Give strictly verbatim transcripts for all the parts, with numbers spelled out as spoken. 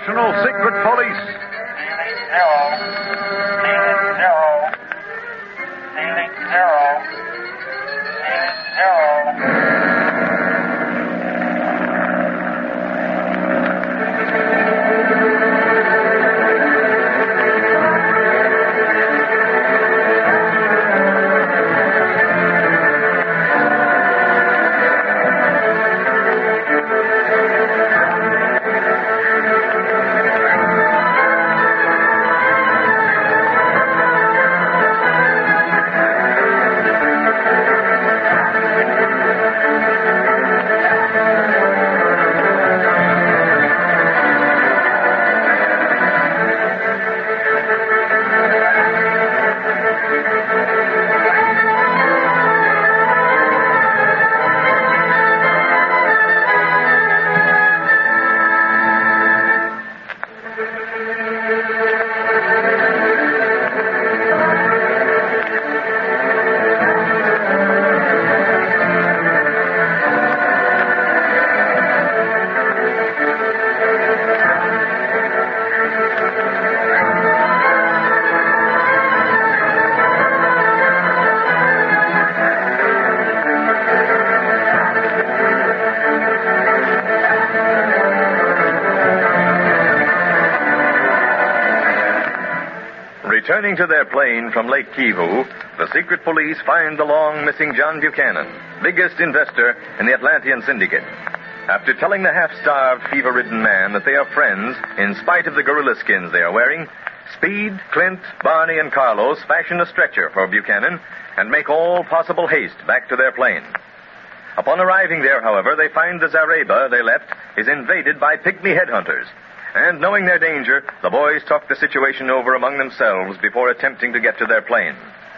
National Secret Police. Zero. Ceiling zero. Ceiling zero. Ceiling zero. Returning to their plane from Lake Kivu, the secret police find the long-missing John Buchanan, biggest investor in the Atlantean Syndicate. After telling the half-starved, fever-ridden man that they are friends, in spite of the gorilla skins they are wearing, Speed, Clint, Barney, and Carlos fashion a stretcher for Buchanan and make all possible haste back to their plane. Upon arriving there, however, they find the Zareba they left is invaded by pygmy headhunters. And knowing their danger, the boys talk the situation over among themselves before attempting to get to their plane.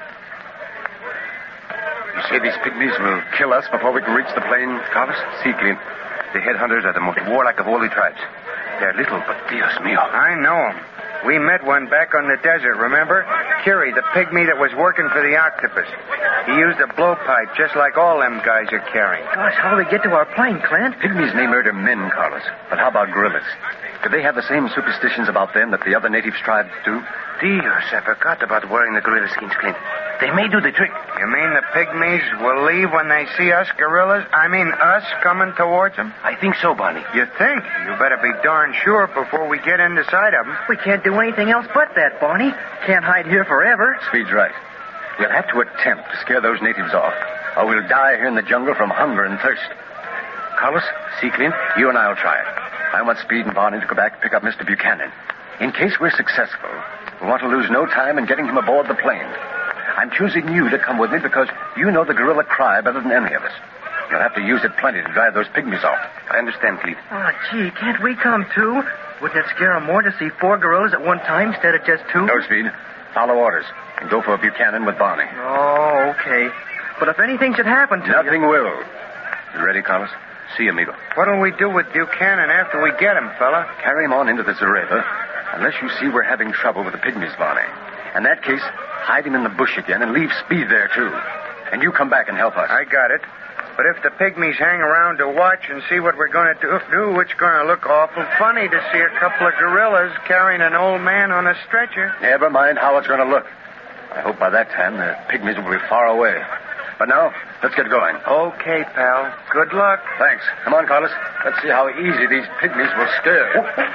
You say these pygmies will kill us before we can reach the plane, Carlos? See, Clint. The headhunters are the most warlike of all the tribes. They're little, but Dios mío. I know them. We met one back on the desert, remember? Curie, the pygmy that was working for the octopus. He used a blowpipe just like all them guys are carrying. Gosh, how'll they get to our plane, Clint? Pygmies may murder men, Carlos. But how about gorillas? Do they have the same superstitions about them that the other native tribes do? Dios, I forgot about wearing the gorilla skins, Clint. They may do the trick. You mean the pygmies will leave when they see us gorillas? I mean us coming towards them? I think so, Barney. You think? You better be darn sure before we get into sight of them. We can't do anything else but that, Barney. Can't hide here forever. Speed's right. We'll have to attempt to scare those natives off, or we'll die here in the jungle from hunger and thirst. Carlos, see, Clint, you and I'll try it. I want Speed and Barney to go back and pick up Mister Buchanan. In case we're successful, we want to lose no time in getting him aboard the plane. I'm choosing you to come with me because you know the gorilla cry better than any of us. You'll have to use it plenty to drive those pygmies off. I understand, Cleve. Oh, gee, can't we come too? Wouldn't it scare 'em more to see four gorillas at one time instead of just two? No, Speed. Follow orders and go for Buchanan with Barney. Oh, okay. But if anything should happen to Nothing you... will. You ready, Carlos? See, amigo. What'll we do with Buchanan after we get him, fella? Carry him on into the Zareba, unless you see we're having trouble with the pygmies, Barney. In that case, hide him in the bush again and leave Speed there, too. And you come back and help us. I got it. But if the pygmies hang around to watch and see what we're going to do, do it's going to look awful funny to see a couple of gorillas carrying an old man on a stretcher. Never mind how it's going to look. I hope by that time the pygmies will be far away. But now, let's get going. Okay, pal. Good luck. Thanks. Come on, Carlos. Let's see how easy these pygmies will scare.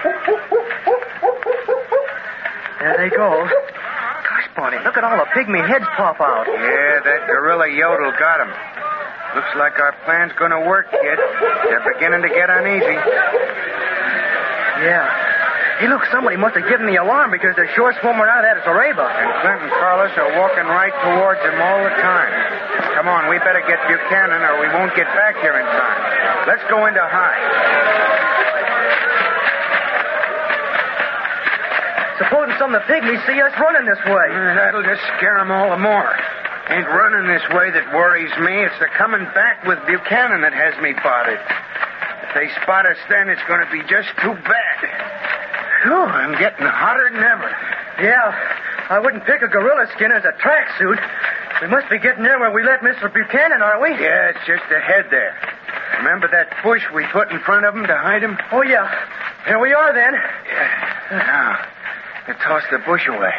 There they go. Gosh, Barney, look at all the pygmy heads pop out. Yeah, that gorilla yodel got him. Looks like our plan's going to work, kid. They're beginning to get uneasy. Yeah. Hey, look, somebody must have given the alarm because they're sure swimming out at us, Araba. And Clint and Carlos are walking right towards him all the time. Come on, we better get Buchanan or we won't get back here in time. Let's go into hide. Supposing some of the pygmies see us running this way. Uh, that'll just scare them all the more. Ain't running this way that worries me. It's the coming back with Buchanan that has me bothered. If they spot us then, it's going to be just too bad. Whew, I'm getting hotter than ever. Yeah, I wouldn't pick a gorilla skin as a tracksuit. We must be getting there where we left Mister Buchanan, aren't we? Yeah, it's just ahead there. Remember that bush we put in front of them to hide them? Oh, yeah. Here we are, then. Yeah. Now, they toss the bush away.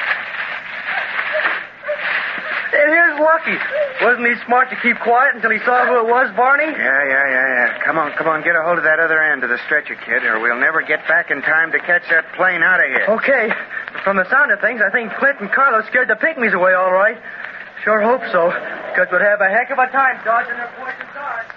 And here's Lucky. Wasn't he smart to keep quiet until he saw who it was, Barney? Yeah, yeah, yeah, yeah. Come on, come on. Get a hold of that other end of the stretcher, kid, or we'll never get back in time to catch that plane out of here. Okay. From the sound of things, I think Clint and Carlos scared the pygmies away all right. Sure hope so, because we'd have a heck of a time dodging their poison darts.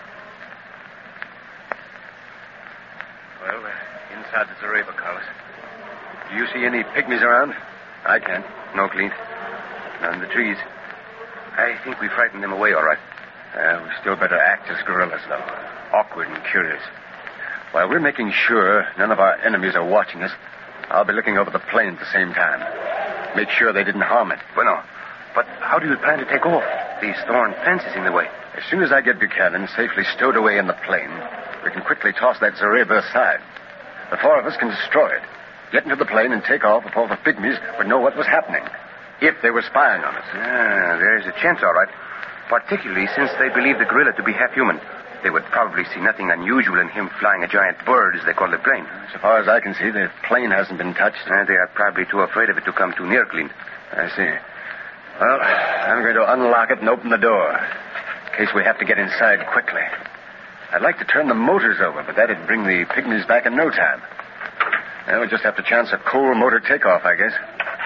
Well, we're inside the Zareba, Carlos. Do you see any pygmies around? I can't. No, Clint. None in the trees. I think we frightened them away all right. Uh, we still better act as guerrillas, though. Awkward and curious. While we're making sure none of our enemies are watching us, I'll be looking over the plane at the same time. Make sure they didn't harm it. Well, no. But how do you plan to take off? These thorn fences in the way. As soon as I get Buchanan safely stowed away in the plane, we can quickly toss that Zareba aside. The four of us can destroy it. Get into the plane and take off before the pygmies would know what was happening. If they were spying on us. Ah, there's a chance, all right. Particularly since they believe the gorilla to be half human. They would probably see nothing unusual in him flying a giant bird, as they call the plane. So far as I can see, the plane hasn't been touched. Uh, they are probably too afraid of it to come too near, Clint. I see. Well, I'm going to unlock it and open the door, in case we have to get inside quickly. I'd like to turn the motors over, but that'd bring the pygmies back in no time. Well, we'll just have to chance a cool motor takeoff, I guess.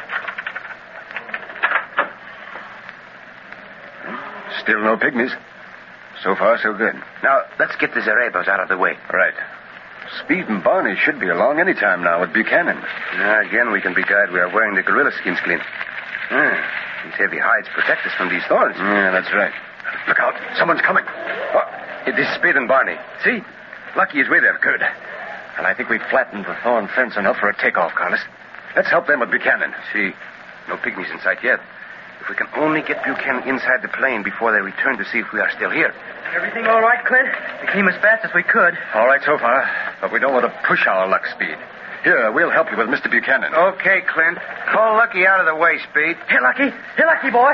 Still no pygmies. So far, so good. Now, let's get the Zarebas out of the way. Right. Speed and Barney should be along any time now with Buchanan. Now, again, we can be glad we are wearing the gorilla skins, Clint. Ah, these heavy hides protect us from these thorns. Yeah, that's right. Look out. Someone's coming. Oh, it is Speed and Barney. See? Lucky is with them. Good. And I think we've flattened the thorn fence enough for a takeoff, Carlos. Let's help them with Buchanan. See, no pygmies in sight yet. If we can only get Buchanan inside the plane before they return to see if we are still here. Everything all right, Clint? We came as fast as we could. All right so far, but we don't want to push our luck, Speed. Here, we'll help you with Mister Buchanan. Okay, Clint. Call Lucky out of the way, Speed. Here, Lucky. Here, Lucky, boy.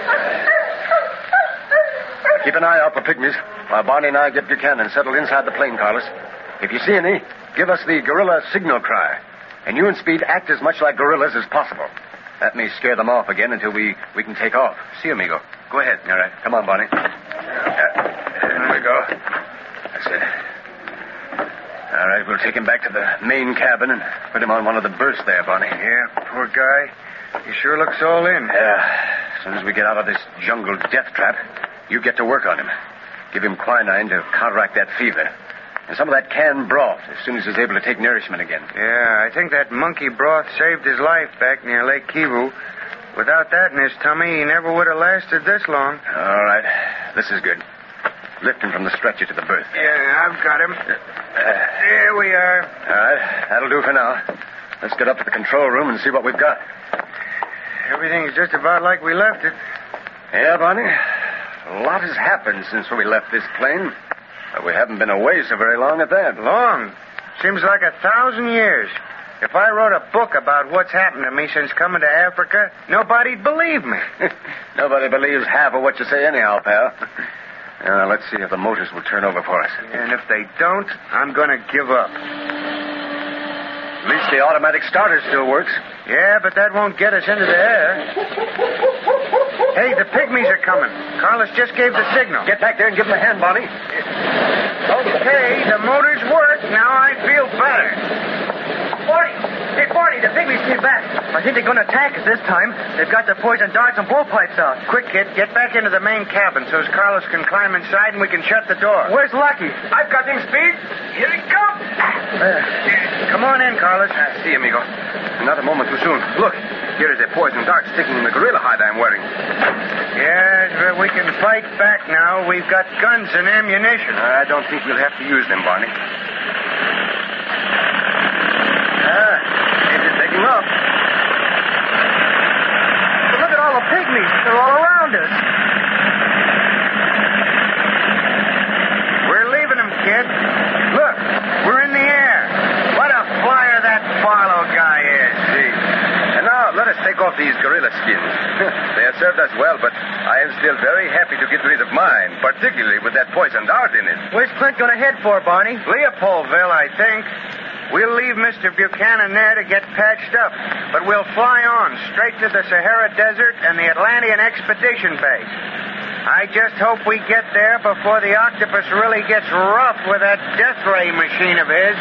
Keep an eye out for pygmies while Barney and I get Buchanan settled inside the plane, Carlos. If you see any, give us the gorilla signal cry. And you and Speed act as much like gorillas as possible. That may scare them off again until we, we can take off. See, amigo. Go ahead. All right. Come on, Barney. There we go. That's it. All right, we'll take him back to the main cabin and put him on one of the berths there, Barney. Yeah, poor guy. He sure looks all in. Yeah. As soon as we get out of this jungle death trap, you get to work on him. Give him quinine to counteract that fever. And some of that canned broth as soon as he's able to take nourishment again. Yeah, I think that monkey broth saved his life back near Lake Kivu. Without that in his tummy, he never would have lasted this long. All right. This is good. Lift him from the stretcher to the berth. Yeah, I've got him. Uh, there we are. All right. That'll do for now. Let's get up to the control room and see what we've got. Everything's just about like we left it. Yeah, Barney. A lot has happened since we left this plane. But we haven't been away so very long at that. Long? Seems like a thousand years. If I wrote a book about what's happened to me since coming to Africa, nobody'd believe me. Nobody believes half of what you say anyhow, pal. Uh, let's see if the motors will turn over for us. And if they don't, I'm going to give up. At least the automatic starter still works. Yeah, but that won't get us into the air. Hey, the pygmies are coming. Carlos just gave the signal. Get back there and give them a hand, Barney. Okay, the motors work. Now I feel better. Barney! Hey, Barney, the pygmies came back. I think they're going to attack us this time. They've got their poison darts and blowpipes out. Quick, kid, get back into the main cabin so Carlos can climb inside and we can shut the door. Where's Lucky? I've got him, Speed. Here he comes. Uh, come on in, Carlos. Uh, see, amigo. Not a moment too soon. Look, here is a poison dart sticking in the gorilla hide I'm wearing. Yes, but we can fight back now. We've got guns and ammunition. I don't think we'll have to use them, Barney. Ah, it's taking off. But look at all the pygmies. They're all around us. We're leaving them, kid. Look, we're in the air. What a flyer that Barlow guy is. See. And now, look. Let us take off these gorilla skins. They have served us well, but I am still very happy to get rid of mine, particularly with that poison dart in it. Where's Clint going to head for, Barney? Leopoldville, I think. We'll leave Mister Buchanan there to get patched up, but we'll fly on straight to the Sahara Desert and the Atlantean Expedition Base. I just hope we get there before the octopus really gets rough with that death ray machine of his.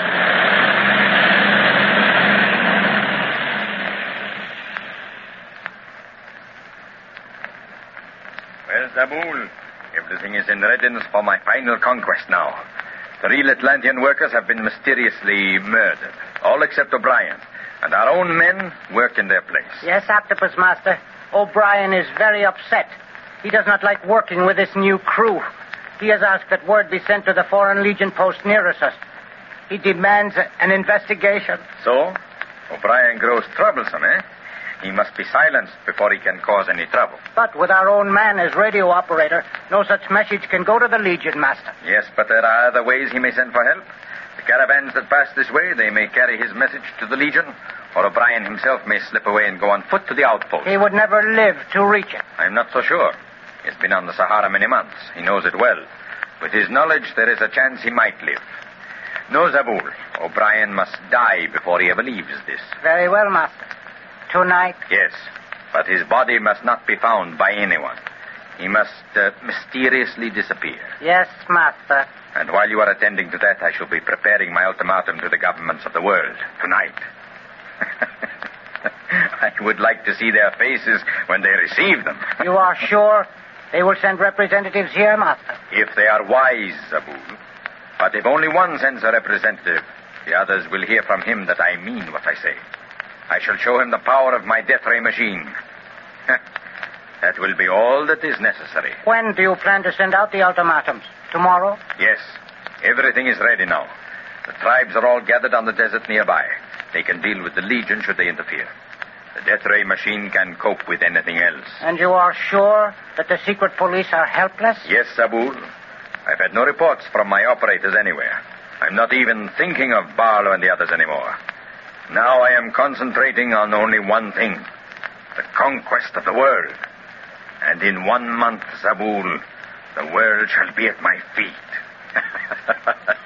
Well, Zabul, everything is in readiness for my final conquest now. The real Atlantean workers have been mysteriously murdered, all except O'Brien, and our own men work in their place. Yes, Octopus Master. O'Brien is very upset. He does not like working with this new crew. He has asked that word be sent to the Foreign Legion post nearest us. He demands a, an investigation. So, O'Brien grows troublesome, eh? He must be silenced before he can cause any trouble. But with our own man as radio operator, no such message can go to the Legion, Master. Yes, but there are other ways he may send for help. The caravans that pass this way, they may carry his message to the Legion, or O'Brien himself may slip away and go on foot to the outpost. He would never live to reach it. I'm not so sure. He's been on the Sahara many months. He knows it well. With his knowledge, there is a chance he might live. No, Zabul. O'Brien must die before he ever leaves this. Very well, Master. Tonight? Yes, but his body must not be found by anyone. He must uh, mysteriously disappear. Yes, Master. And while you are attending to that, I shall be preparing my ultimatum to the governments of the world tonight. I would like to see their faces when they receive them. You are sure they will send representatives here, Master? If they are wise, Zabul. But if only one sends a representative, the others will hear from him that I mean what I say. I shall show him the power of my death ray machine. That will be all that is necessary. When do you plan to send out the ultimatums? Tomorrow? Yes. Everything is ready now. The tribes are all gathered on the desert nearby. They can deal with the Legion should they interfere. The death ray machine can cope with anything else. And you are sure that the secret police are helpless? Yes, Zabul. I've had no reports from my operators anywhere. I'm not even thinking of Barlow and the others anymore. Now I am concentrating on only one thing. The conquest of the world. And in one month, Zabul, the world shall be at my feet.